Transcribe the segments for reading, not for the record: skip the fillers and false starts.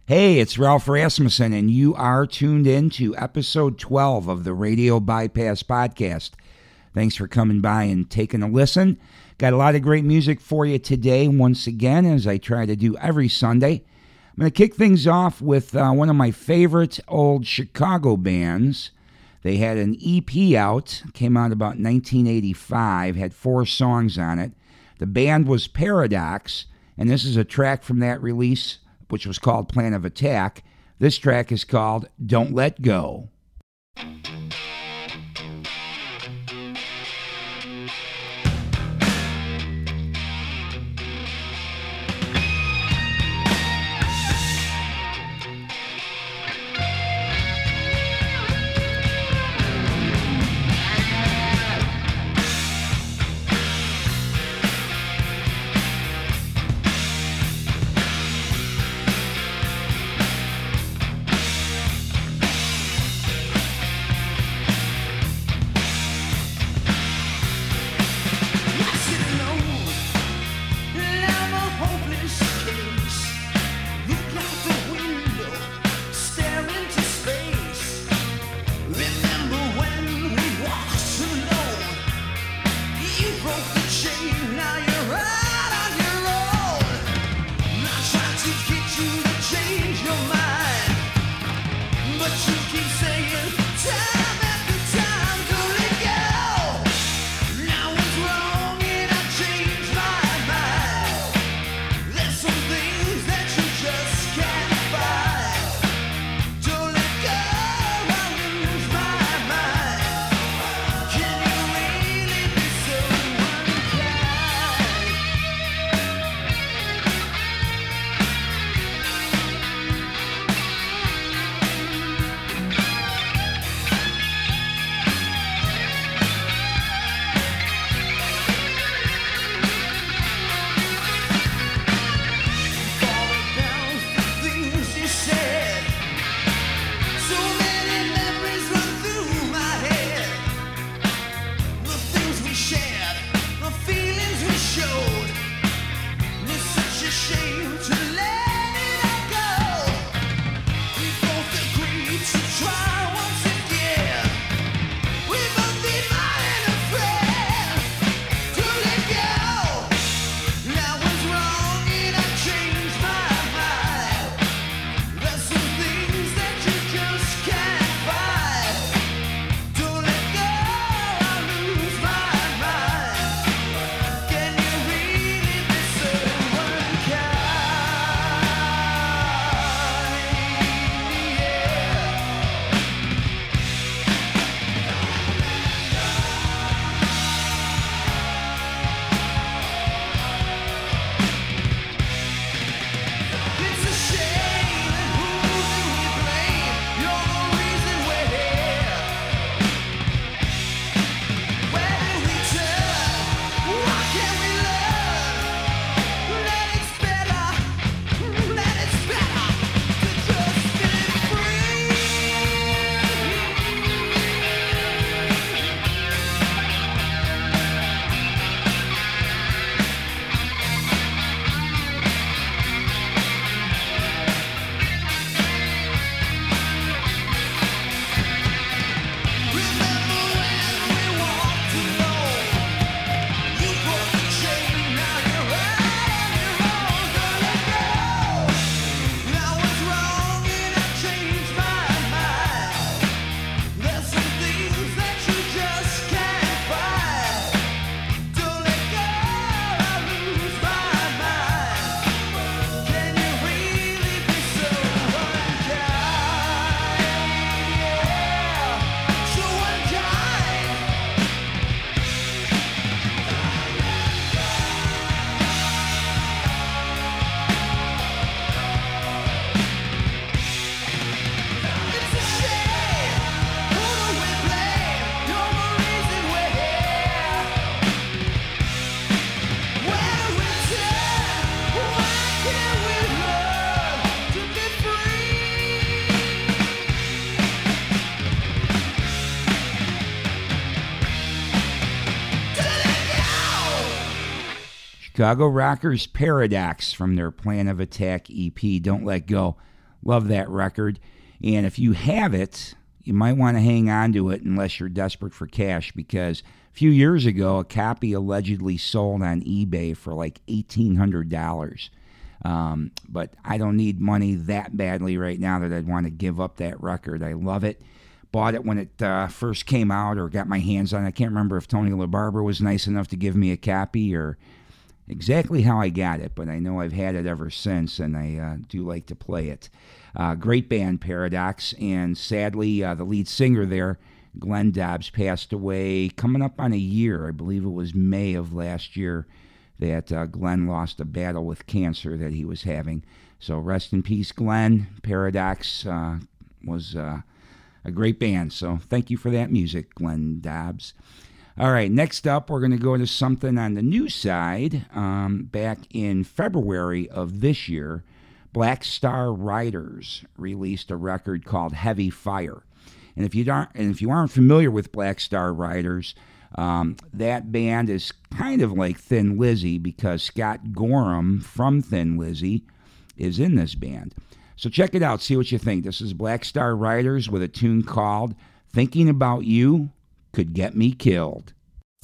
Hey, it's Ralph Rasmussen, and you are tuned in to episode 12 of the Radio Bypass Podcast. Thanks for coming by and taking a listen. Got a lot of great music for you today, once again, as I try to do every Sunday. I'm going to kick things off with one of my favorite old Chicago bands. They had an EP out, came out about 1985, had 4 songs on it. The band was Paradox, and this is a track from that release, which was called Plan of Attack. This track is called Don't Let Go. Chicago Rockers Paradox from their Plan of Attack EP, Don't Let Go. Love that record. And if you have it, you might want to hang on to it unless you're desperate for cash, because a few years ago, a copy allegedly sold on eBay for like $1,800. But I don't need money that badly right now that I'd want to give up that record. I love it. Bought it when it first came out, or got my hands on it. I can't remember if Tony LaBarbera was nice enough to give me a copy or exactly how I got it, but I know I've had it ever since, and I do like to play it. Great band, Paradox, and sadly, the lead singer there, Glenn Dobbs, passed away coming up on a year. I believe it was May of last year that Glenn lost a battle with cancer that he was having. So rest in peace, Glenn. Paradox was a great band, so thank you for that music, Glenn Dobbs. All right, next up, we're going to go to something on the new side. Back in February of this year, Black Star Riders released a record called Heavy Fire. And if you aren't familiar with Black Star Riders, that band is kind of like Thin Lizzy, because Scott Gorham from Thin Lizzy is in this band. So check it out, see what you think. This is Black Star Riders with a tune called Thinking About You Could Get Me Killed.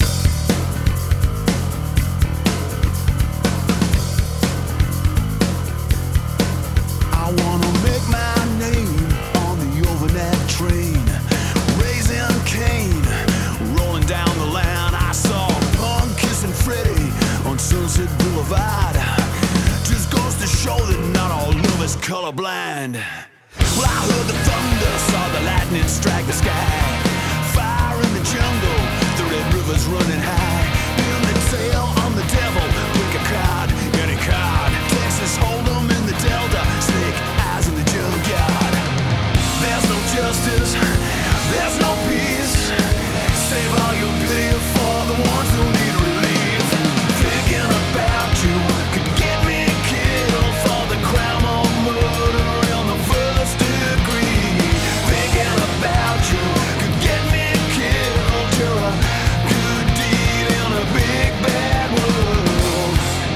I wanna make my name on the overnight train, raising Cain, rolling down the line. I saw Punk kissing Freddie on Sunset Boulevard. Just goes to show that not all love is colorblind. Well, I heard the thunder, saw the lightning strike the sky. In the jungle, the red river's running high. In the tail on the devil, pick a card, any card. Texas Hold'em in the Delta, snake eyes in the junkyard. There's no justice, there's no peace. Save all your pity for the ones who need relief. Thinking about you could get me killed for the crime of murder in the first degree. Thinking about you could get me a good deed in a big bad world.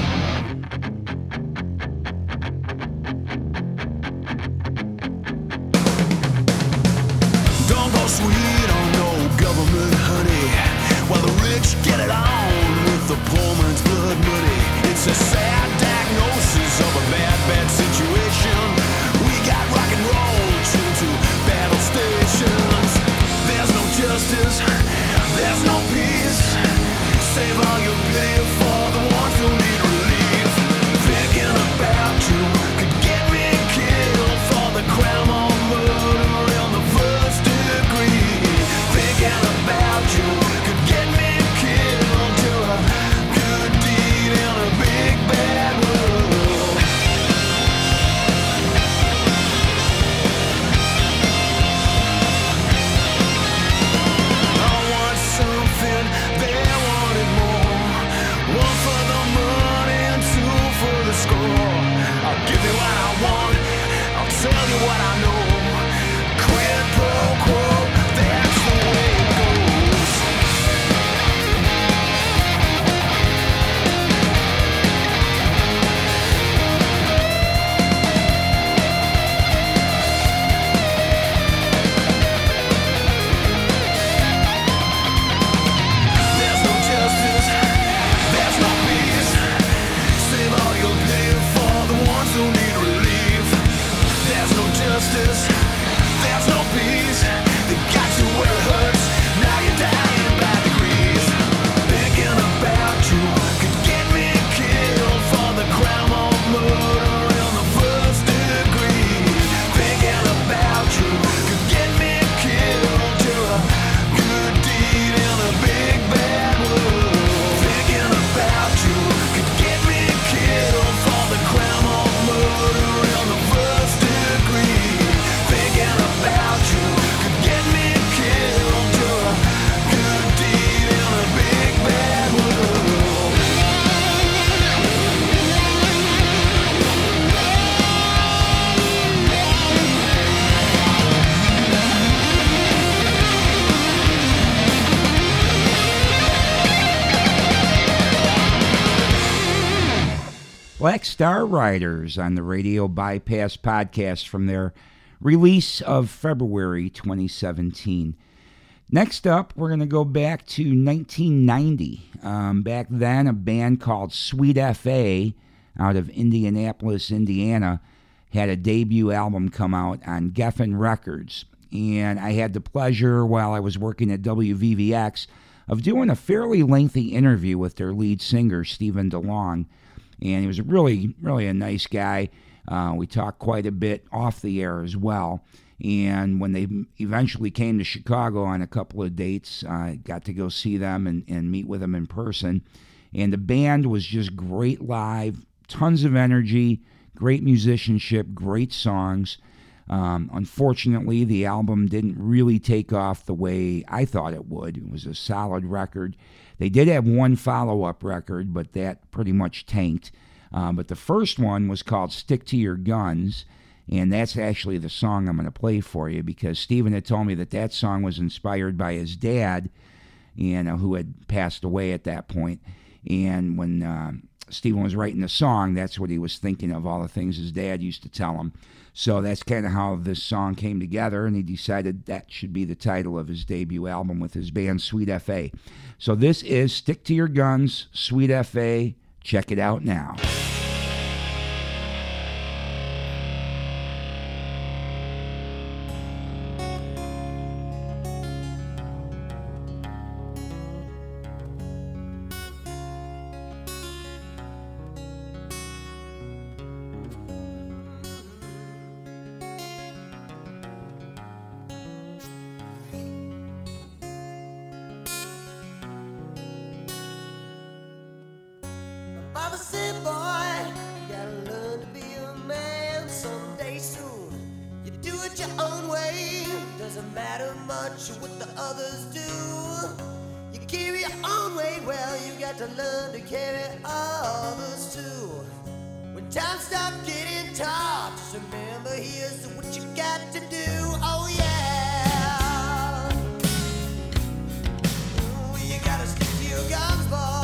Don't go sweet on no government honey, while the rich get it on with the poor man's blood money. It's a sad diagnosis of a bad situation. We got rock and roll tuned to battle stations. There's no justice, there's no peace. Save all your pity for the ones who need relief. Thinking about you could get me killed for the crime of murder in the first degree. Thinking about you could get me killed to a good deed in a big bad world. I want something, they wanted more. One for the money and two for the score. I'll give you what I want, I'll tell you what I know. Quid pro quo, that's the way it goes. There's no justice, there's no peace. Save all your pity for the ones who need relief. There's no justice, there's no peace. They got you where it hurts, now you're dying by degrees. Thinking about you could get me killed for the crime of murder in the first degree. Thinking about you could get me killed to a good deed in a big bad world. Thinking about you could get me killed for the crime of murder in the first degree. Black Star Riders on the Radio Bypass podcast from their release of February 2017. Next up, we're going to go back to 1990. Back then, a band called Sweet F.A. out of Indianapolis, Indiana, had a debut album come out on Geffen Records. And I had the pleasure, while I was working at WVVX, of doing a fairly lengthy interview with their lead singer, Stephen DeLong. And he was really a nice guy. We talked quite a bit off the air as well. And when they eventually came to Chicago on a couple of dates, I got to go see them and meet with them in person. And the band was just great live, tons of energy, great musicianship, great songs. Unfortunately, the album didn't really take off the way I thought it would. It was a solid record. They did have one follow-up record, but that pretty much tanked. But the first one was called Stick to Your Guns, and that's actually the song I'm going to play for you, because Stephen had told me that song was inspired by his dad, who had passed away at that point. And when Stephen was writing the song, that's what he was thinking of, all the things his dad used to tell him. So that's kind of how this song came together, and he decided that should be the title of his debut album with his band Sweet F.A. So this is Stick to Your Guns, Sweet F.A. Check it out now. Father said, boy, you gotta learn to be a man someday soon. You do it your own way, doesn't matter much what the others do. You carry your own way, well, you got to learn to carry others too. When times start getting tough, just remember here's what you got to do. Oh yeah, ooh, you gotta stick to your guns, boy.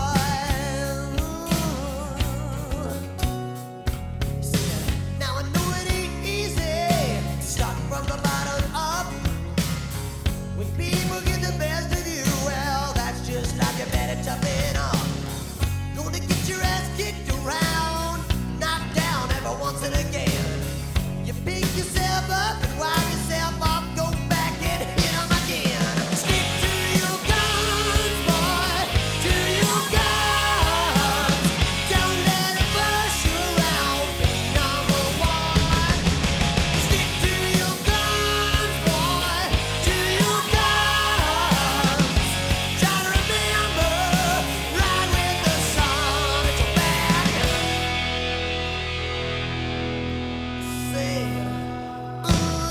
Up and wind yourself up, go back and hit 'em again. Stick to your guns, boy, to your guns. Don't let it push you around, be number one. Stick to your guns, boy, to your guns. Try to remember, ride with the sun at your back. Say, ooh.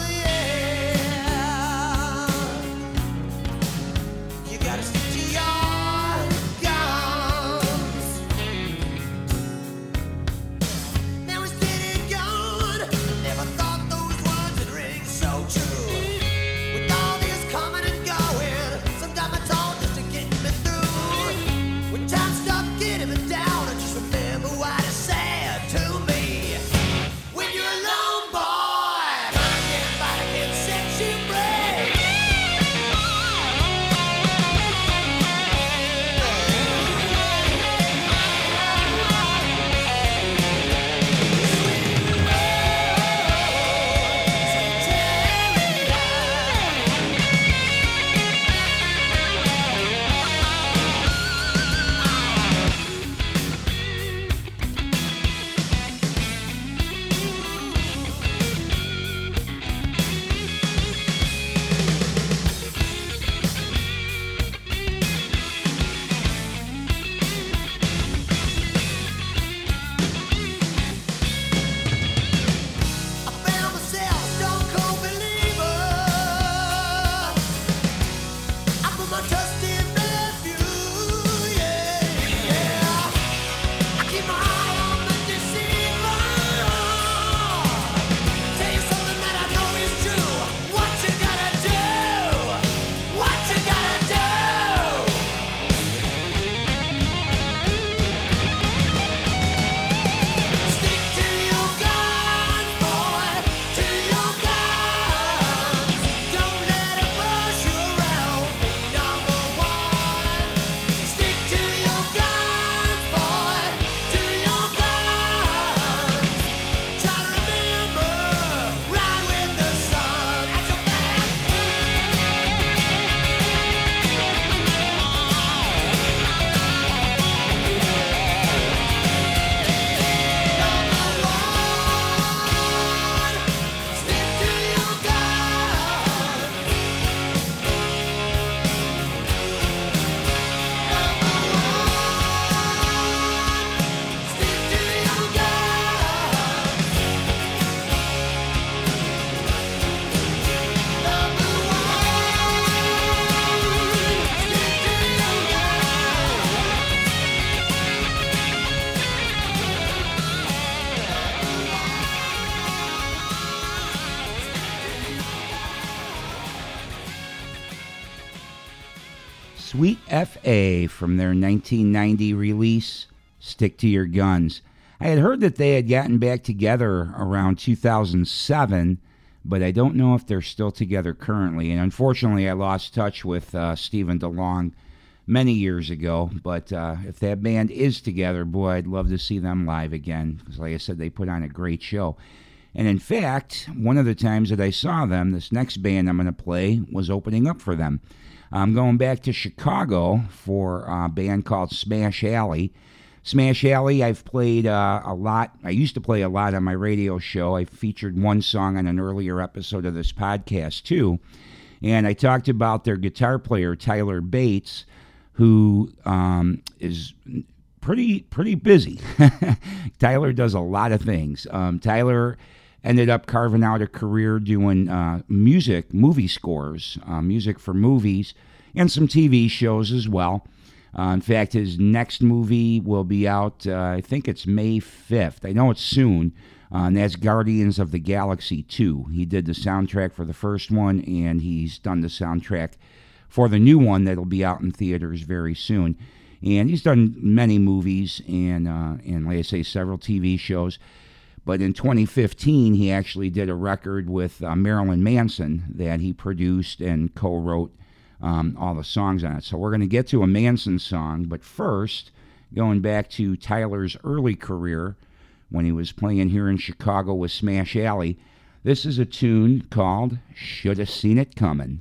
Sweet F.A. from their 1990 release, Stick to Your Guns. I had heard that they had gotten back together around 2007, but I don't know if they're still together currently. And unfortunately, I lost touch with Stephen DeLong many years ago. But if that band is together, boy, I'd love to see them live again. Because like I said, they put on a great show. And in fact, one of the times that I saw them, this next band I'm going to play was opening up for them. I'm going back to Chicago for a band called Smash Alley. Smash Alley, I've played a lot. I used to play a lot on my radio show. I featured one song on an earlier episode of this podcast, too. And I talked about their guitar player, Tyler Bates, who is pretty busy. Tyler does a lot of things. Tyler ended up carving out a career doing movie scores, music for movies, and some TV shows as well. In fact, his next movie will be out, I think it's May 5th. I know it's soon, and that's Guardians of the Galaxy 2. He did the soundtrack for the first one, and he's done the soundtrack for the new one that'll be out in theaters very soon. And he's done many movies and like I say, several TV shows. But in 2015, he actually did a record with Marilyn Manson that he produced and co-wrote all the songs on it. So we're going to get to a Manson song, but first, going back to Tyler's early career when he was playing here in Chicago with Smash Alley, this is a tune called Shoulda Seen It Comin'.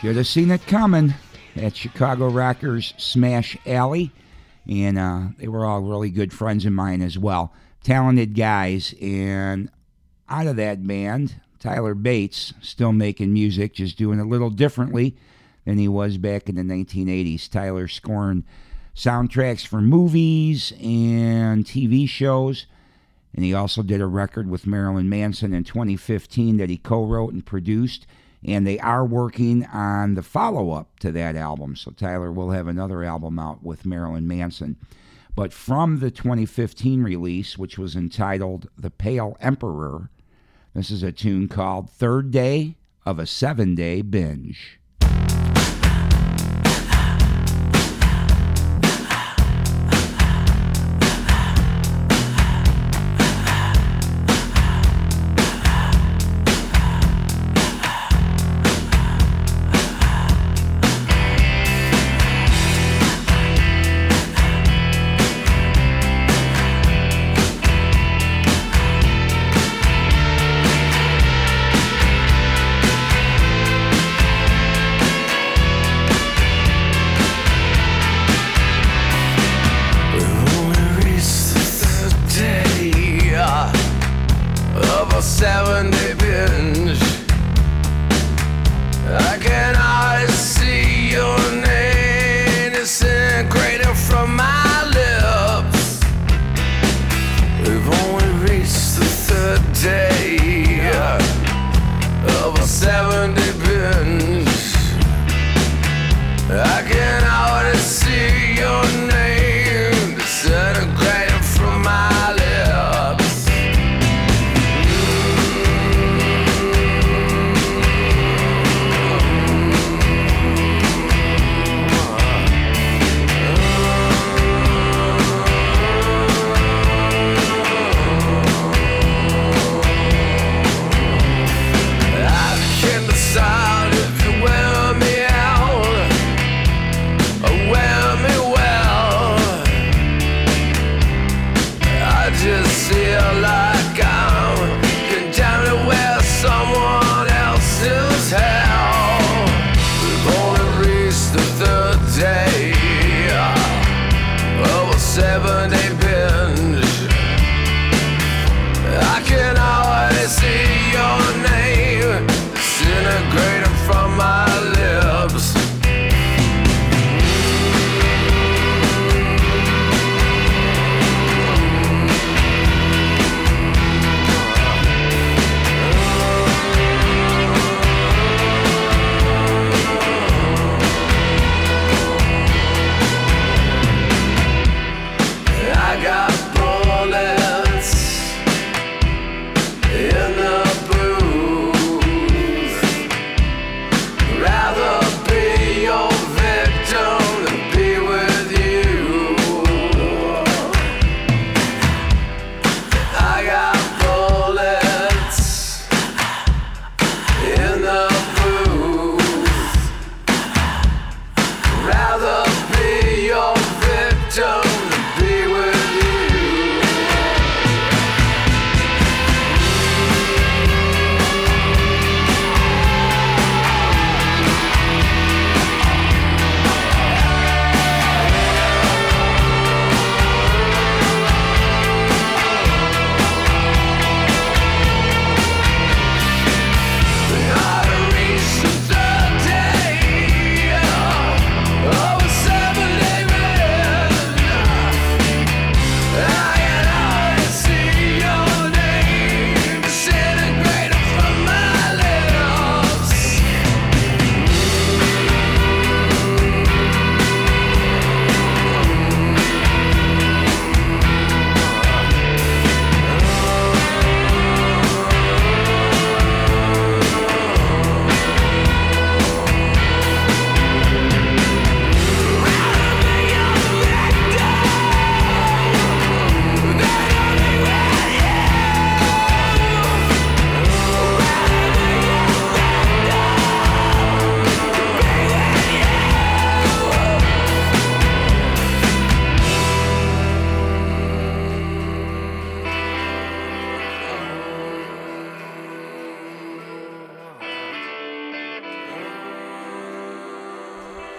Should have seen it coming. At Chicago rockers Smash Alley. And they were all really good friends of mine as well. Talented guys. And out of that band, Tyler Bates, still making music, just doing it a little differently than he was back in the 1980s. Tyler scoring soundtracks for movies and TV shows. And he also did a record with Marilyn Manson in 2015 that he co-wrote and produced. And they are working on the follow-up to that album. So Tyler will have another album out with Marilyn Manson. But from the 2015 release, which was entitled The Pale Emperor, this is a tune called Third Day of a 7-Day Binge.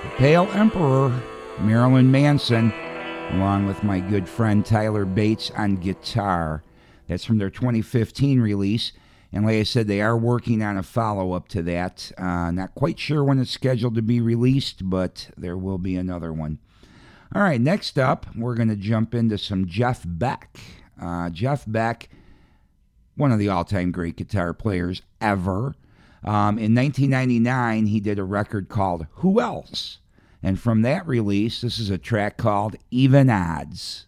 Pale Emperor, Marilyn Manson, along with my good friend Tyler Bates on guitar. That's from their 2015 release. And like I said, they are working on a follow-up to that. Not quite sure when it's scheduled to be released, but there will be another one. All right, next up, we're going to jump into some Jeff Beck. Jeff Beck, one of the all-time great guitar players ever. In 1999, he did a record called Who Else? And from that release, this is a track called Even Odds.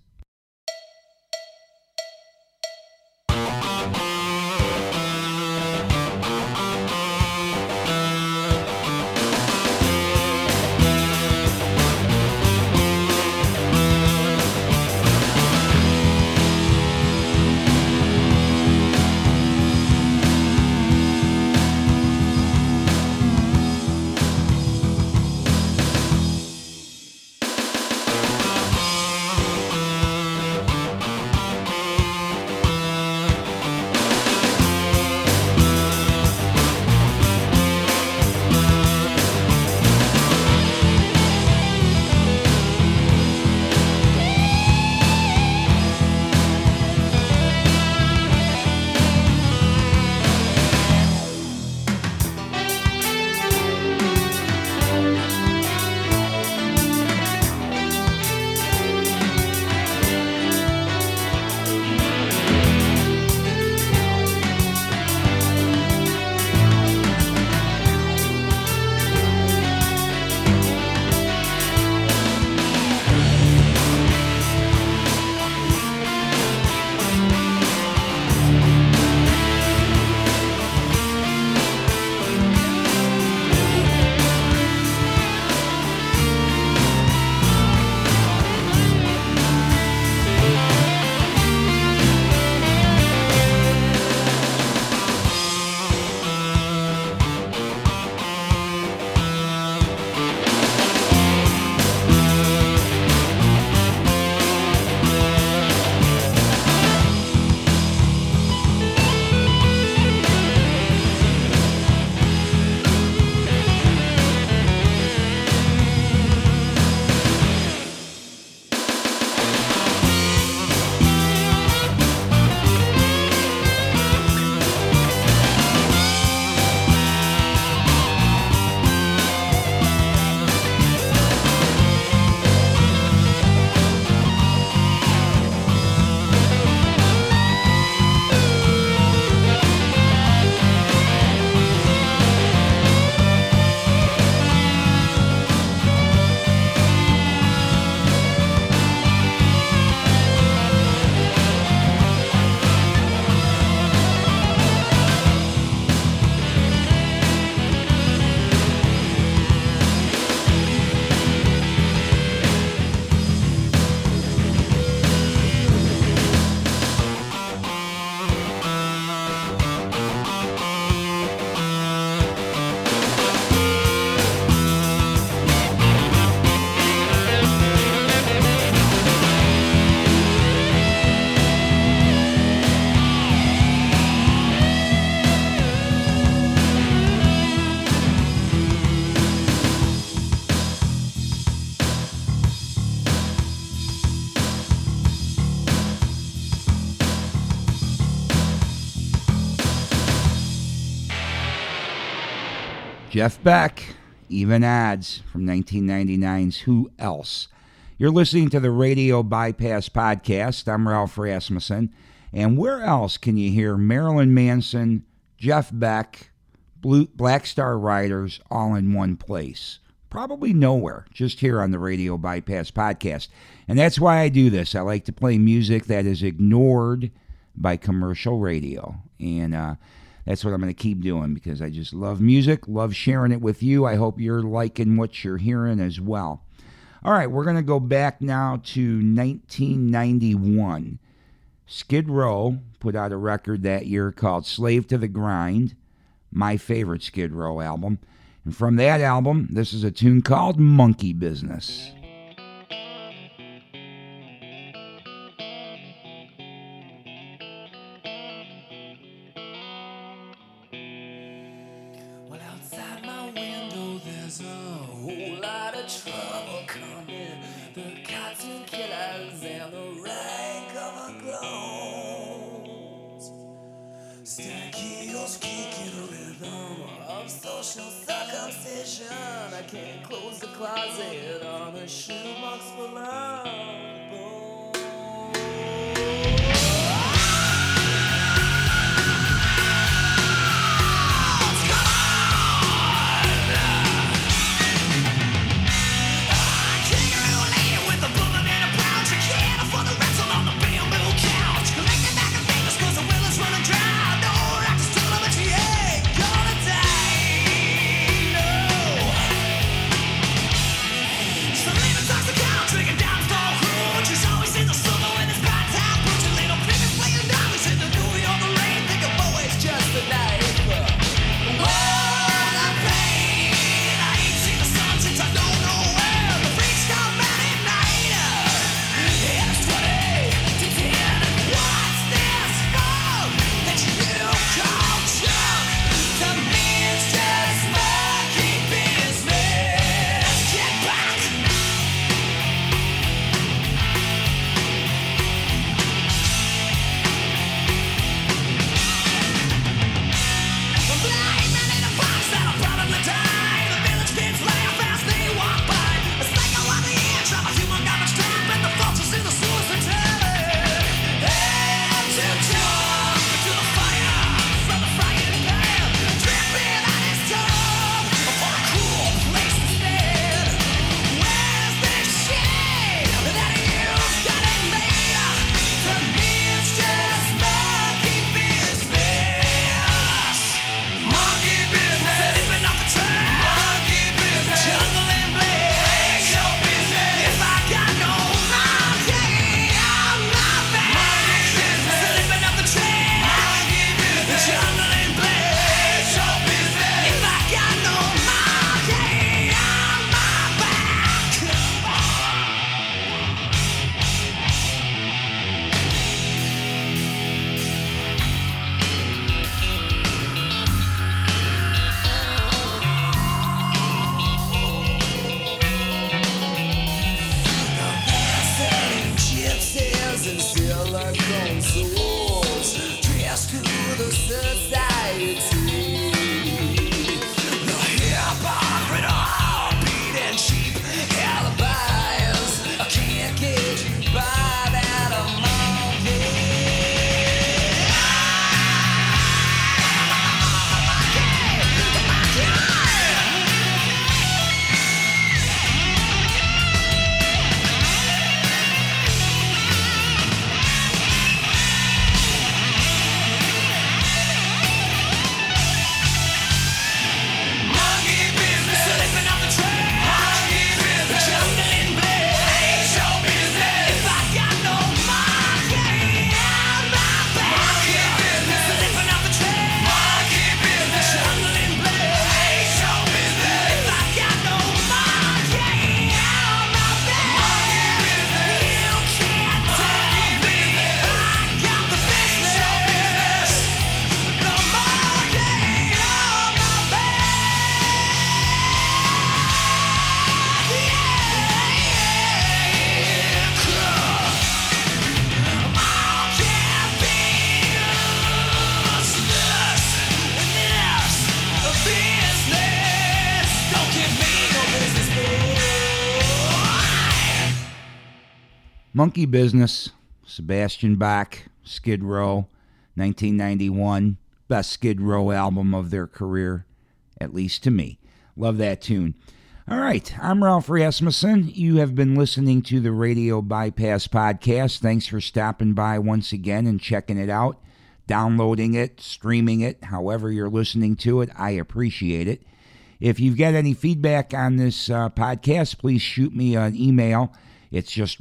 Jeff Beck, Even Odds, from 1999's Who Else? You're listening to the Radio Bypass Podcast. I'm Ralph Rasmussen. And where else can you hear Marilyn Manson, Jeff Beck, Black Star Riders all in one place? Probably nowhere, just here on the Radio Bypass Podcast. And that's why I do this. I like to play music that is ignored by commercial radio. And that's what I'm going to keep doing because I just love music, love sharing it with you. I hope you're liking what you're hearing as well. All right, we're going to go back now to 1991. Skid Row put out a record that year called Slave to the Grind, my favorite Skid Row album. And from that album, this is a tune called Monkey Business. Well, outside my window, there's a whole lot of Heels kicking a rhythm of social circumcision. I can't close the closet on a shoebox full of bones. Monkey Business, Sebastian Bach, Skid Row, 1991. Best Skid Row album of their career, at least to me. Love that tune. All right, I'm Ralph Rasmussen. You have been listening to the Radio Bypass Podcast. Thanks for stopping by once again and checking it out, downloading it, streaming it, however you're listening to it. I appreciate it. If you've got any feedback on this podcast, please shoot me an email. It's just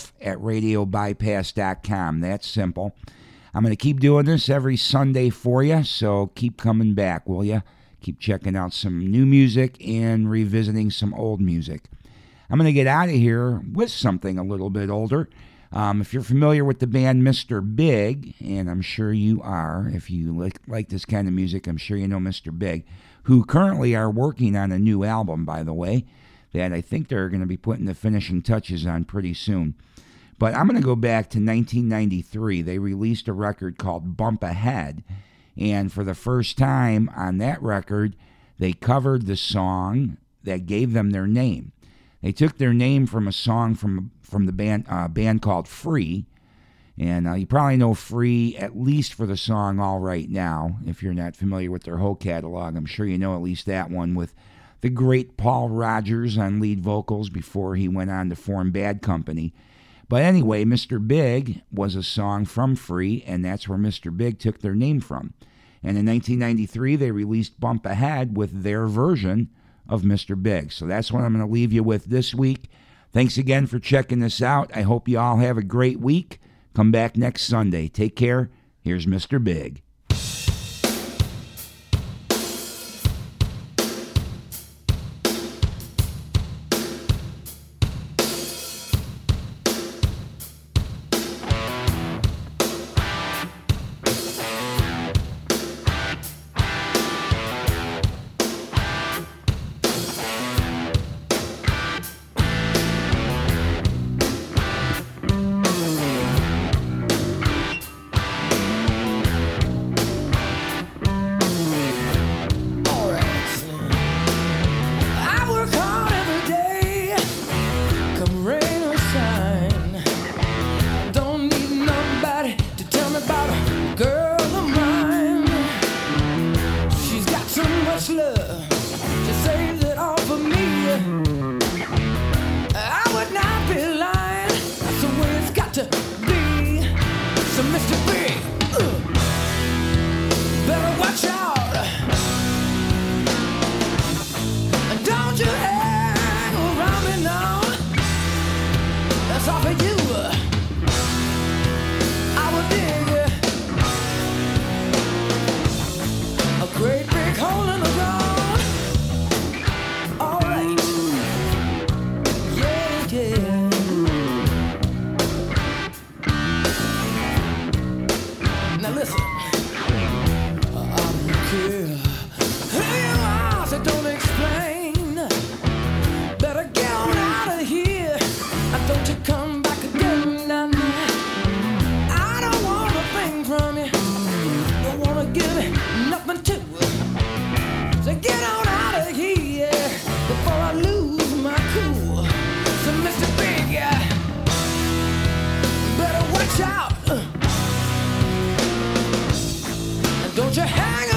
ralph@radiobypass.com. That's simple. I'm going to keep doing this every Sunday for you, so keep coming back, will you? Keep checking out some new music and revisiting some old music. I'm going to get out of here with something a little bit older. If you're familiar with the band Mr. Big, and I'm sure you are, if you like this kind of music, I'm sure you know Mr. Big, who currently are working on a new album, by the way, that I think they're going to be putting the finishing touches on pretty soon. But I'm going to go back to 1993. They released a record called Bump Ahead, And for the first time on that record, they covered the song that gave them their name. They took their name from a song from the band called Free. And you probably know Free at least for the song All Right Now. If you're not familiar with their whole catalog, I'm sure you know at least that one with the great Paul Rodgers on lead vocals before he went on to form Bad Company. But anyway, Mr. Big was a song from Free, and that's where Mr. Big took their name from. And in 1993, they released Bump Ahead with their version of Mr. Big. So that's what I'm going to leave you with this week. Thanks again for checking this out. I hope you all have a great week. Come back next Sunday. Take care. Here's Mr. Big. Don't you hang